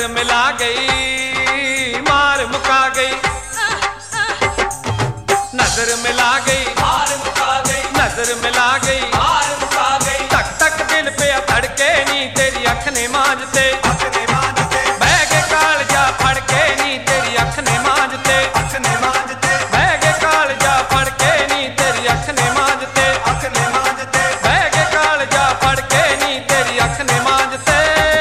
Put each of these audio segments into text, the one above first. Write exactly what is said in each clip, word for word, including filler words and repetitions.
नजर मिला गई मार मुका गई, नजर मिला गई मार मुका गई, नजर मिला गई मार मुका गई। तक तक दिल पे धड़के नी तेरी अख ने मांझते, अख ने मांझते, बह के कालजा फड़ के नी तेरी अख ने मांझते, अख ने मांझते, बह के कालजा फड़ के नी तेरी अख ने मांझते, अख ने मांझते। बह के कालजा फड़ के नी तेरी अख ने मांझते।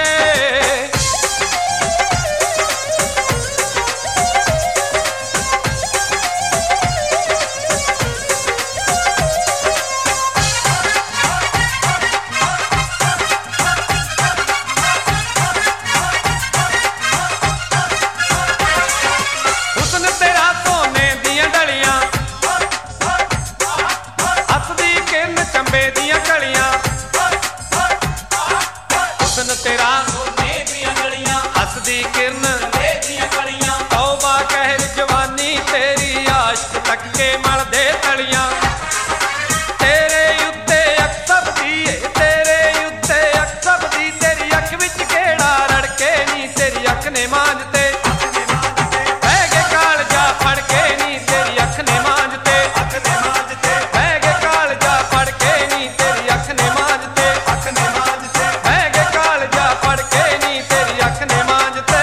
तेरा सोने दियां गलियां, हसदी किरण चंबे दियां कलियां, तौबा कहर जवानी तेरी आश्क तक के मल दे तलियां। तेरे उत्ते अक्सर दी तेरे उत्ते अक्सर दी तेरी अख विच केड़ा रड़के नी तेरी अख ने मांझते, बह के कालजा फड़ के नी तेरी अख ने मांझते, अख ने मांझते, बह के कालजा फड़ के नी तेरी अख ने मांझते, अख ने मांझते। बह के कालजा फड़ के नी तेरी अख ने मांझते।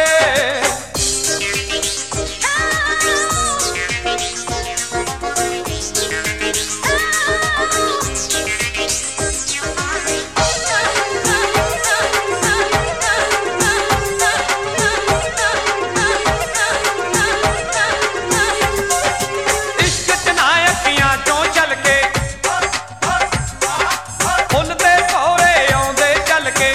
इश्क च ना अखियां चों चल के फुੱਲ ते भौरे आउंदे चल के,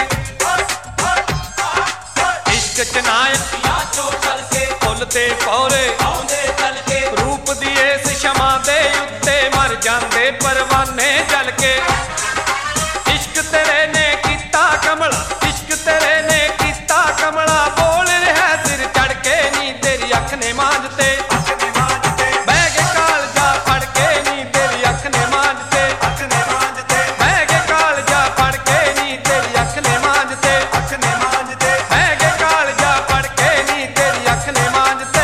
इश्क च ना या चो चल के, फुੱਲ ते भौरे आउंदे चल के, रूप दी इस शमा दे उत्ते मर जांदे परवाने जल के। इश्क तेरे ने कीता कमला, इश्क तेरे ने कीता कमला, बोल रहा सिर चढ़ के नी तेरी अख ने मांझते, अख ने मांझते, बह के कालजा फड़ के नी तेरी अख ने मांझते, अख ने मांझते, बह के कालजा फड़ के नी तेरी अख ने मांझते, अख ने मांझते। बह के कालजा फड़ के नी तेरी अख ने मांझते।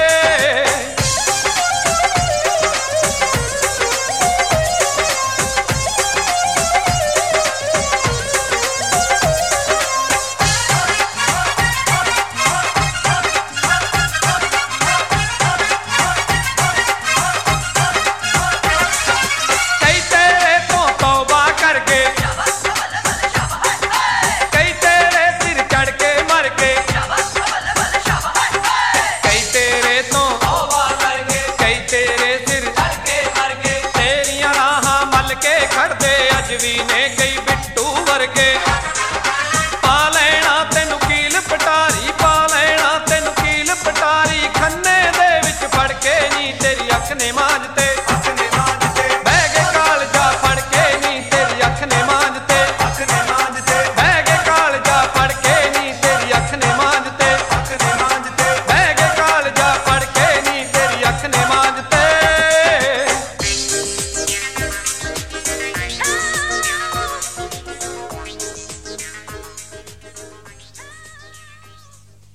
कई तेरे तो तौबा कर गए, कई तेरे सिर चढ़ के मर गए, कई तेरे तो तौबा कर गए, कई तेरे सिर चढ़ के मर गए, तेरियां राहां मल के खड़दे अज भी ने कई बिट्टू वर्गे।